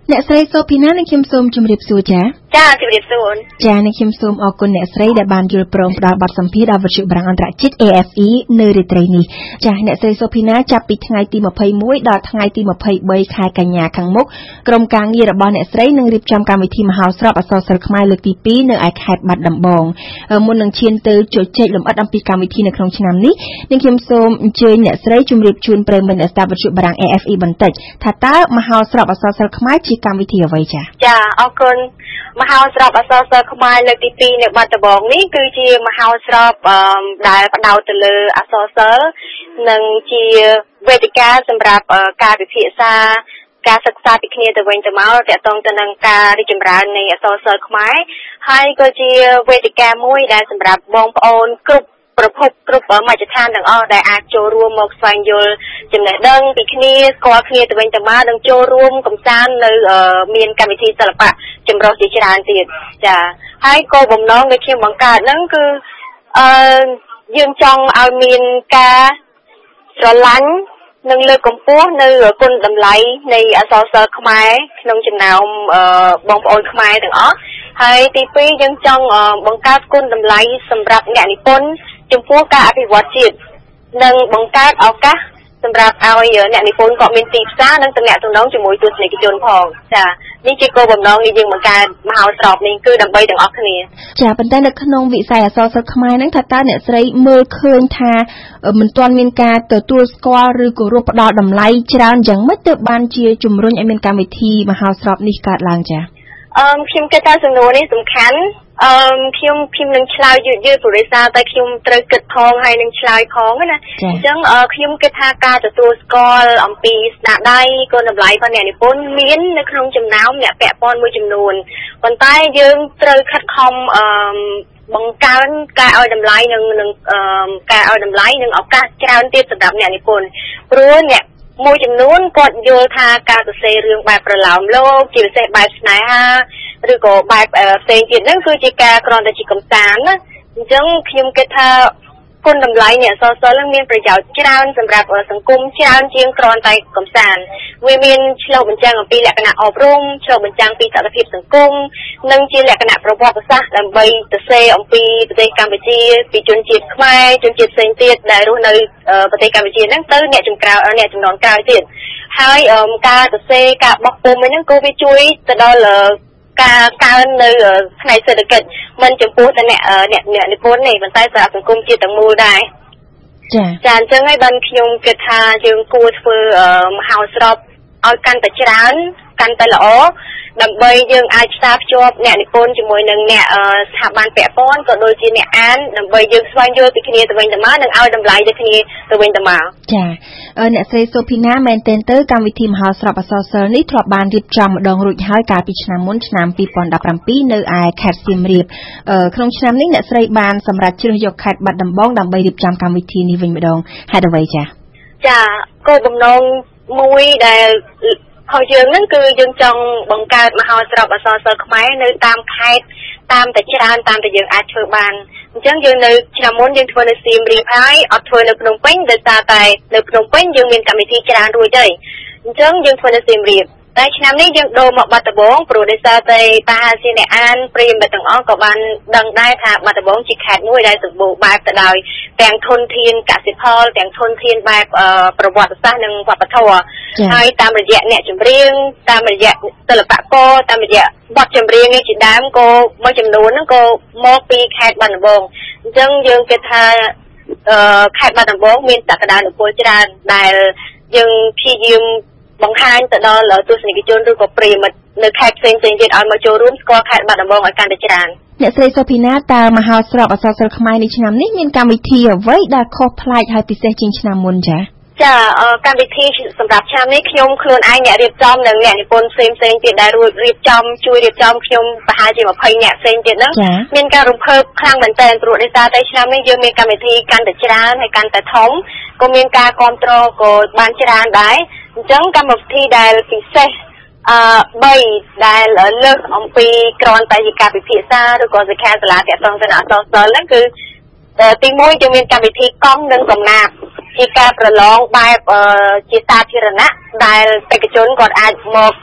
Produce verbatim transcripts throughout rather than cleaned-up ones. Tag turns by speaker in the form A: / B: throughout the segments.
A: អ្នកស្រីសូភីណានឹងខ្ញុំសូមជម្រាបសួរចា
B: ចាជម្រាបសួរ
A: ចានឹងខ្ញុំសូមអរគុណអ្នកស្រីដែលបានយល់ព្រមផ្ដល់បទសម្ភាសន៍ដល់វិទ្យុបារាំងអន្តរជាតិ A F E នៅរាត្រីនេះចាអ្នកស្រីសូភីណាចាប់ពីថ្ងៃទីម្ភៃមួយដល់ថ្ងៃទីម្ភៃបីខែកញ្ញាខាងមុខក្រុមការងាររបស់អ្នកស្រីនឹងរៀបចំកម្មវិធីមហោស្រពអក្សរសិល្ប៍ខ្មែរលើកទីពីរនៅឯខេត្តបាត់ដំបងមុននឹងឈានទៅជជែកលម្អិតអំពីកម្មវិធីនៅក្នុងឆ្នាំនេះនឹងខ្ញុំសូមអញ្ជើញអ្នកស្រីជម្រាបជូនប្រិយមិត្តអ្នកស្ដាប់វិទ្យុបារាំង A F E បន្តិចថាតើមហោស្រពអក្សរសិល្ប៍ខ្មែរជាកម្មវិធីអ្វីចា
B: ចាអរគុណមហោស្រពអក្សរសិល្ប៍ខ្មែរលើកទីពីរនៅបាត់ដំបងនេះគឺជាមហោស្រពដែលផ្ដោតទៅលើអក្សរសិល្ប៍និងជាវេទិកាសម្រាប់ការពិភាក្សាការសិក្សាពីគ្នាទៅវិញទៅមកទាក់ទងទៅនឹងការរីកចម្រើននៃអក្សរសិល្ប៍ខ្មែរហើយក៏ជាវេទិកាមួយដែលសម្រាប់បងប្អូនគ្រប់ប្រភពគ្រប់មជ្ឈដ្ឋានទាំងអស់ដែលអាចចូលរួមមកស្វែងយល់ចំណេះដឹងពីគ្នាស្គាល់គ្នាទៅវិញទៅមកនិងចូលរួមកម្សាន្តនៅមានកម្មវិធីសិល្បៈចម្រុះជាច្រើនទៀតចាហើយគោលបំណងដែលខ្ញុំបង្កើតហ្នឹងគឺអឺយើងចង់ឲ្យមានការស្រឡាញ់និងលើកកម្ពស់នៅគុណតម្លៃនៃអក្សរសិល្ប៍ខ្មែរក្នុងចំណោមបងប្អូនខ្មែរទាំងអស់ហើយទីពីរយើងចង់បង្កើតគុណតម្លៃសម្រាប់អ្នកនិពន្ធចំពោះការអភិវឌ្ឍជាតិនិងបង្កើតឱកាសសម្រាប់ឲ្យអ្នកនិពន្ធគាត់មានទីផ្សារនិងទំនាក់ទំនងជាមួយទស្សនិកជនផងចានេះជាគោលបំណងដែលយើងបង្កើតមហោស្រពនេះគឺដើម្បីទាំងអស់គ្នា
A: ចាប៉ុន្តែនៅក្នុងវិស័យអក្សរសិល្ប៍ខ្មែរហ្នឹងថាតើអ្នកស្រីមើលឃើញថាមិនទាន់មានការទទួលស្គាល់ឬក៏រកផ្ដល់តម្លៃច្រើនយ៉ាងម៉េចទើបបានជាជំរុញឲ្យមានកម្មវិធីមហោស្រពនេះកើតឡើងចា
B: អឺខ្ញុំគិតថាសំណួរនេះសំខាន់អឺខ្ញុំខ្ញុំនឹងឆ្លើយយឺតយឺតព្រោះដោយសារតែខ្ញុំត្រូវគិតផងហើយនឹងឆ្លើយផងណាអញ្ចឹងខ្ញុំគិតថាការទទួលស្គាល់អំពីស្នាដៃគុណតម្លៃរបស់អ្នកនិពន្ធមាននៅក្នុងចំណោមអ្នកពាក់ព័ន្ធមួយចំនួនប៉ុន្តែយើងត្រូវខិតខំអឺបង្កើនការឲ្យតម្លៃនិងនឹងការឲ្យតម្លៃនិងឱកាសច្រើនទៀតសម្រាប់អ្នកនិពន្ធព្រោះអ្នកមួយចំនួនគាត់យល់ថាការសរសេររឿងបែបប្រឡោមលោកជាពិសេសបែបស្នេហាឬក៏បែបផ្សេងទៀតហ្នឹងគឺជាការគ្រាន់តែជាកម្សាន្តណាអញ្ចឹងខ្ញុំគិតថាគុណតម្លៃនៃអក្សរសិល្ប៍នឹងមានប្រយោជន៍ច្រើនសម្រាប់សង្គមច្រើនជាងគ្រាន់តែកម្សាន្តវាមានឆ្លុះបញ្ចាំងអំពីលក្ខណៈអប់រំឆ្លុះបញ្ចាំងពីសកម្មភាពសង្គមនិងជាលក្ខណៈប្រវត្តិសាស្ត្រដើម្បីសរសេរអំពីប្រទេសកម្ពុជាពីជនជាតិខ្មែរជនជាតិផ្សេងទៀតដែលរស់នៅប្រទេសកម្ពុជាហ្នឹងទៅអ្នកជំក្រៅអ្នកចំនួនក្រោយទៀតហើយការសរសេរការបោះពុម្ពហ្នឹងក៏វាជួយទៅដល់ការកើននៅផ្នែកសេដ្ឋកិច្ចមិនចំពោះតែអ្នកអ្នកអ្នកនិពន្ធទេប៉ុន្តែសហគមន៍ជាតិទាំងមូលដែរ
A: ចា
B: ចាអញ្ចឹងហើយបានខ្ញុំគិតថាយើងគួរធ្វើមហោស្រពឲ្យកាន់តែច្រើនកាន់តែល្អដើម្បីយើងអាចផ្សារភ្ជាប់អ្នកនិពន្ធជាមួយនឹងអ្នកស្ថាប័នពាក់ព័ន្ធក៏ដូចជាអ្នកអានដើម្បីយើងស្វែងយល់ពីគ្នាទៅវិញទៅមកនិងឲ្យតម្លៃទៅគ្នាទៅវិញទៅមក
A: ចាអ្នកស្រីសូភីណាមែនទែនទៅកម្មវិធីមហោស្រពអក្សរសិល្ប៍នេះធ្លាប់បានរៀបចំម្ដងរួចហើយកាលពីឆ្នាំមុនឆ្នាំពីរពាន់ដប់ប្រាំពីរនៅឯខេត្តសៀមរាបក្នុងឆ្នាំនេះអ្នកស្រីបានសម្រេចជ្រើសយកខេត្តបាត់ដំបងដើម្បីរៀបចំកម្មវិធីនេះវិញម្ដងហេតុអ្វីចា
B: ចាគោលបំណងមួយដែលហើយយើងហ្នឹងគឺយើងចង់បង្កើតមហោស្រពអក្សរសិល្ប៍ខ្មែរនៅតាមខេត្តតាមតែច្រើនតាមតែយើងអាចធ្វើបានអញ្ចឹងយើងនៅឆ្នាំមុនយើងធ្វើនៅសៀមរាបហើយអត់ធ្វើនៅភ្នំពេញដោយសារតែនៅភ្នំពេញយើងមានកម្មវិធីច្រើនរួចហើយអញ្ចឹងយើងធ្វើនៅសៀមរាបតែឆ្នាំនេះយើងដូរមកបាត់ដំបងព្រោះដោយសារតែប្រហែលជាអ្នកអានប្រិយមិត្តទាំងអស់ក៏បានដឹងដែរថាបាត់ដំបងជាខេត្តមួយដែលសម្បូរបែបទៅដោយទាំងធនធានកសិផលទាំងធនធានបែបប្រវត្តិសាស្ត្រនិងវប្បធម៌ហើយតាមរយៈអ្នកចម្រៀងតាមរយៈសិល្បករតាមរយៈបទចម្រៀងនេះជាដើមក៏មួយចំនួនហ្នឹងក៏មកពីខេត្តបាត់ដំបងអញ្ចឹងយើងគិតថាខេត្តបាត់ដំបងមានសក្តានុពលច្រើនដែលយើងព្យាយាមបង្ហាញទៅដល់ទស្សនិកជនឬក៏ប្រិយមិត្តនៅខេត្តផ្សេងៗទៀតឲ្យមកចូលរួមស្គាល់ខេត្តបាត់ដំបងឲ្យកាន់តែច្រើន
A: អ្នកស្រីសូភីណាតើមហោស្រពអក្សរសិល្ប៍ខ្មែរនេះឆ្នាំនេះមានកម្មវិធីអ្វីដែលខុសប្លែកហើយពិសេសជាងឆ្នាំមុនចា៎
B: ចាកម្មវិធីសម្រាប់ឆ្នាំនេះខ្ញុំខ្លួនឯងអ្នករៀបចំនិងអ្នកនិពន្ធផ្សេងផ្សេងទៀតដែលរួចរៀបចំជួយរៀបចំខ្ញុំប្រហែលជាម្ភៃអ្នកផ្សេងទៀតហ្នឹងមានការរំភើបខ្លាំងមែនទែនព្រោះដោយសារតែឆ្នាំនេះយើងមានកម្មវិធីកាន់តែច្រើនហើយកាន់តែធំក៏មានការគ្រប់គ្រងក៏បានច្រើនដែរអញ្ចឹងកម្មវិធីដែលពិសេសអឺបីដែលលើកអំពីក្រនតែជាការពិភាក្សាឬក៏សិក្ខាសាលាទាក់ទងទៅនឹងអក្សរសិល្ប៍ហ្នឹងគឺទីមួយយើងមានកម្មវិធីកង់និងកំណាព្យជាការប្រឡងបែបជាសាធារណៈដែលបេក្ខជនគាត់អាចមក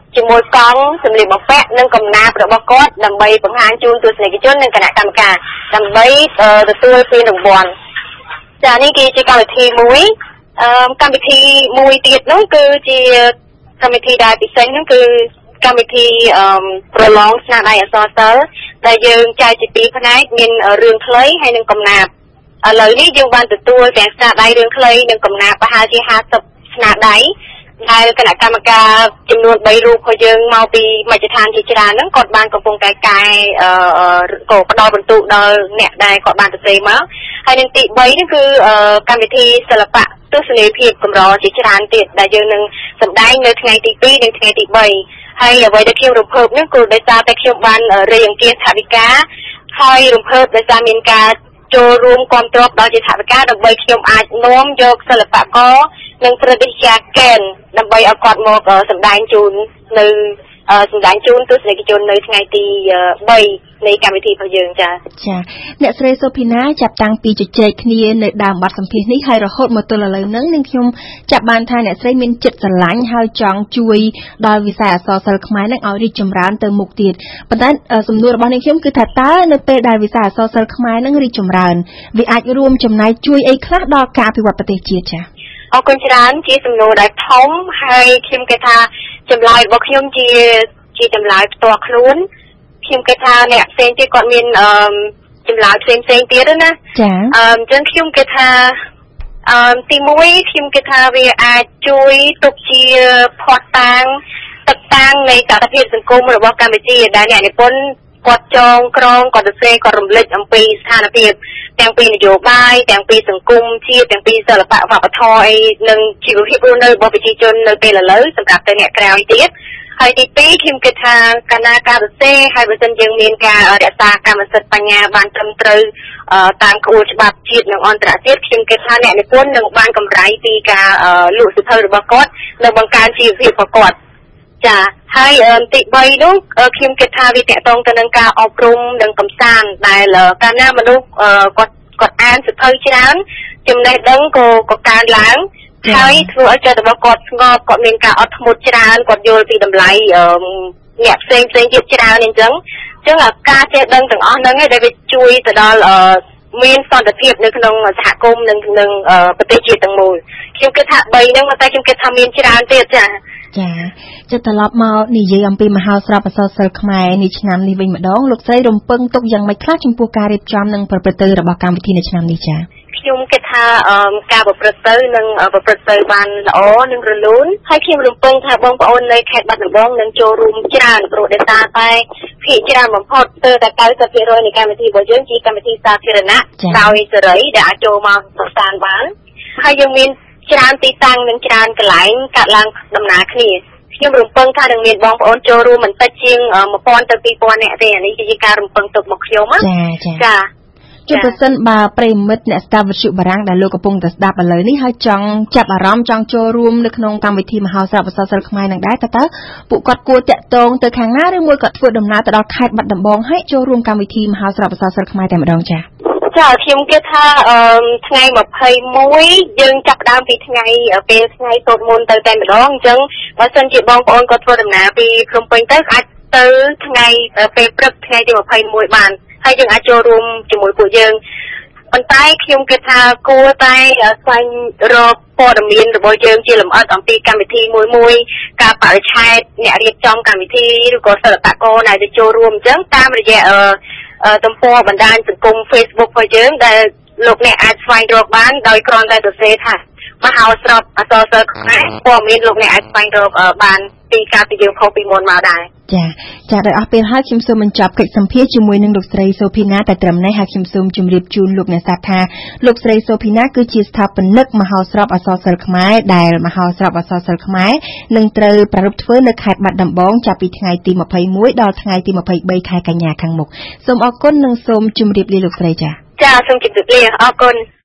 B: ជាមួយកង់សម្លៀកបំពាក់និងកំណាព្យរបស់គាត់ដើម្បីបង្ហាញជូនទស្សនិកជននិងគណៈកម្មការដើម្បីទទួលពានរង្វាន់ចានេះគឺជាកម្មវិធីមួយអឺកម្មវិធីមួយទៀតនោះគឺជាកម្មវិធីដែលពិសេសនោះគឺកម្មវិធីអឺប្រឡងស្នាដៃអក្សរសិល្ប៍ដែលយើងចែកជាពីរផ្នែកមានរឿងខ្លីហើយនិងកំណាព្យឥឡូវនេះយើងបានទទួលទាំងស្នាដៃរឿងខ្លីនិងកំណាព្យប្រហែលជាห้าสิบស្នាដៃដែលគណៈកម្មការចំនួនបីរូបរបស់យើងមកពីមជ្ឈដ្ឋានជាច្រើនហ្នឹងគាត់បានកំពុងតែកែអឺក៏ផ្ដល់បន្ទុកដល់អ្នកដែលគាត់បានទៅទេមកហើយនឹងទីបីនេះគឺកម្មវិធីសិល្បៈទស្សនីយភាពកម្រជាច្រើនទៀតដែលយើងនឹងសម្ដែងនៅថ្ងៃទីពីរនិងថ្ងៃទីបីហើយអ្វីដែលខ្ញុំរំភើបនេះគឺដោយសារតែខ្ញុំបានរៀបអង្គាសថវិកាហើយរំភើបដោយសារមានការចូលរួមគាំទ្រដល់ជាថវិកាដើម្បីខ្ញុំអាចនាំយកសិល្បករនិងព្រឹទ្ធាចារ្យកែនដើម្បីឲ្យគាត់មកសម្ដែងជូននៅសម្ដែងជូនទស្សនិកជននៅថ្ងៃទីបីនៃកម្មវិធីរបស់យើងចា៎
A: ចាអ្នកស្រីសូភីណាចាប់តាំងពីជជែកគ្នានៅដើមបទសម្ភាសន៍នេះហើយរហូតមកទល់ឥឡូវហ្នឹងនឹងខ្ញុំចាប់បានថាអ្នកស្រីមានចិត្តស្រឡាញ់ហើយចង់ជួយដល់វិស័យអក្សរសិល្ប៍ខ្មែរនឹងឲ្យរីកចម្រើនទៅមុខទៀតប៉ុន្តែសំណួររបស់នេះខ្ញុំគឺថាតើនៅពេលដែលវិស័យអក្សរសិល្ប៍ខ្មែរនឹងរីកចម្រើនវាអាចរួមចំណែកជួយអីខ្លះដល់ការអភិវឌ្ឍប្រទេសជាតិចា៎
B: អរគុណច្រើនជាសំណួរដែលធំហើយខ្ញុំគិតថាចម្លើយរបស់ខ្ញុំជាជាចម្លើយផ្ទាល់ខ្លួនខ្ញុំគិតថាអ្នកផ្សេងទៀតគាត់មានអឺចម្លើយផ្សេងផ្សេងទៀតណា
A: ចា៎
B: អឺអញ្ចឹងខ្ញុំគិតថាអឺទីមួយខ្ញុំគិតថាវាអាចជួយទុកជាភស្តុតាងទឹកតាំងនៃតថភាពសង្គមរបស់កម្ពុជាដែលអ្នកនិពន្ធគាត់ចងក្រងគាត់ទៅសេគាត់រំលេចអំពីស្ថានភាពទាំងពីនយោបាយទាំងពីសង្គមជាតិទាំងពីសិល្បៈវប្បធម៌អីនិងជីវភាពរស់នៅរបស់ប្រជាជននៅពេលឥឡូវសម្រាប់ទៅអ្នកក្រៅទៀតហើយទីពីរខ្ញុំគិតថាកាលណាការសរសេរហើយបើសិនយើងមានការរក្សាកម្មសិទ្ធិបញ្ញាបានត្រឹមត្រូវតាមក្បួនច្បាប់ជាតិនិងអន្តរជាតិខ្ញុំគិតថាអ្នកនិពន្ធនឹងបានកម្រៃពីការលក់សៀវភៅរបស់គាត់និងបង្កើនជីវភាពរបស់គាត់ចាហើយទីបីនោះខ្ញុំគិតថាវាតកតងទៅនឹងការអប់រំនិងកំសាន្តដែលកាលណាមនុស្សគាត់គាត់អានសៀវភៅច្រើនចំណេះដឹងក៏ក៏កើនឡើងហើយធ្វើឲ្យចិត្តរបស់គាត់ស្ងប់គាត់មានការអត់ធ្មត់ច្រើនគាត់យល់ពីតម្លៃអ្នកផ្សេងផ្សេងទៀតច្រើនអញ្ចឹងអញ្ចឹងការចេះដឹងទាំងអស់ហ្នឹងឯងដែលវាជួយទៅដល់មានសន្តិភាពនៅក្នុងសហគមន៍និងនឹងប្រទេសជាតិទាំងមូលខ្ញុំគិតថាបីហ្នឹងតែខ្ញុំគិតថាមានច្រើនទៀតចា
A: ចាចុះត្រឡប់មកនិយាយអំពីមហោស្រពអក្សរសិល្ប៍ខ្មែរនេះឆ្នាំនេះវិញម្ដងលោកស្រីរំពឹងទុកយ៉ាងម៉េចខ្លះចំពោះការរៀបចំនិងប្រព្រឹត្តទៅរបស់កម្មវិធីនៅឆ្នាំនេះចា
B: ខ្ញុំគិតថាការប្រព្រឹត្តទៅនឹងប្រព្រឹត្តទៅបានល្អនិងរលូនហើយខ្ញុំរំពឹងថាបងប្អូននៅខេត្តបាត់ដំបងនឹងចូលរួមច្រើនព្រោះដោយសារតែភាគច្រើនបំផុតទៅតែ九十ភាគរយនៃកម្មវិធីរបស់យើងជាកម្មវិធីសាធារណៈដោយសេរីដែលអាចចូលមកសិក្សាបានហើយយើងមានច្រើនទីតាំងនិងច្រើនកន្លែងកាត់ឡើងដំណើរគ្នាខ្ញុំរំពឹងថានឹងមានបងប្អូនចូលរួមមិនតិចជាងmột nghìnទៅពីរពាន់នាក់ទេអានេះគឺជាការរំពឹងទុករបស់ខ្ញុំណា
A: ចាចុះប្រសិនបើប្រិមិត្តអ្នកស្ដាប់វិទ្យុបារាំងដែលលោកកំពុងតែស្ដាប់ឥឡូវនេះហើយចង់ចាប់អារម្មណ៍ចង់ចូលរួមនៅក្នុងកម្មវិធីមហោស្រពអក្សរសិល្ប៍ខ្មែរនឹងដែរតើតើពួកគាត់គួរតាក់ទងទៅខាងណាឬមួយគាត់ធ្វើដំណើរទៅដល់ខេត្តបាត់ដំបងហើយចូលរួមកម្មវិធីមហោស្រពអក្សរសិល្ប៍ខ្មែរតែម្ដងចា៎
B: ចាខ្ញុំគិតថាថ្ងៃยี่สิบเอ็ดយើងចាប់ដើមពីថ្ងៃពេលថ្ងៃសូត្រមន្តទៅតែម្ដងអញ្ចឹងបើសិនជាបងប្អូនគាត់ធ្វើដំណើរពីភ្នំពេញទៅអាចទៅថ្ងៃពេលព្រឹកថ្ងៃទីยี่สิบเอ็ดបានហើយយើងអាចចូលរួមជាមួយពួកយើងប៉ុន្តែខ្ញុំគិតថាគួរតែស្វែងរកព័ត៌មានរបស់យើងជាលម្អិតអំពីកម្មវិធីមួយមួយការបរិច្ឆេទអ្នករៀបចំកម្មវិធីឬក៏សិល្បករដែលទៅចូលរួមអញ្ចឹងតាមរយៈទំព័របណ្ដាញសង្គម Facebook របស់យើងដែលលោកអ្នកអាចស្វែងរកបានដោយគ្រាន់តែសរសេរថាមហោស្រពអក្សរសិល្ប៍ខ្មែរព័ត៌មានលោកអ្នកអាចស្វែងរកបានពីការពីយើងខុសពីមុនមកដែរ
A: ចាចាដោយអស់ពេលហើយខ្ញុំសូមបញ្ចប់កិច្ចសម្ភាសន៍ជាមួយនឹងលោកស្រីសូភីណាតែត្រឹមនេះហើយខ្ញុំសូមជម្រាបជូនលោកអ្នកស្ដាប់ថាលោកស្រីសូភីណាគឺជាស្ថាបនិកមហោស្រពអក្សរសិល្ប៍ខ្មែរដែលមហោស្រពអក្សរសិល្ប៍ខ្មែរនឹងត្រូវប្រារព្ធធ្វើនៅខេត្តបាត់ដំបងចាប់ពីថ្ងៃទីยี่สิบเอ็ดដល់ថ្ងៃទីยี่สิบสามខែកញ្ញាខាងមុខសូមអរគុណនិងសូមជម្រាបលាលោកស្រីចា
B: ចាសូមជម្រាបលាអរគុណ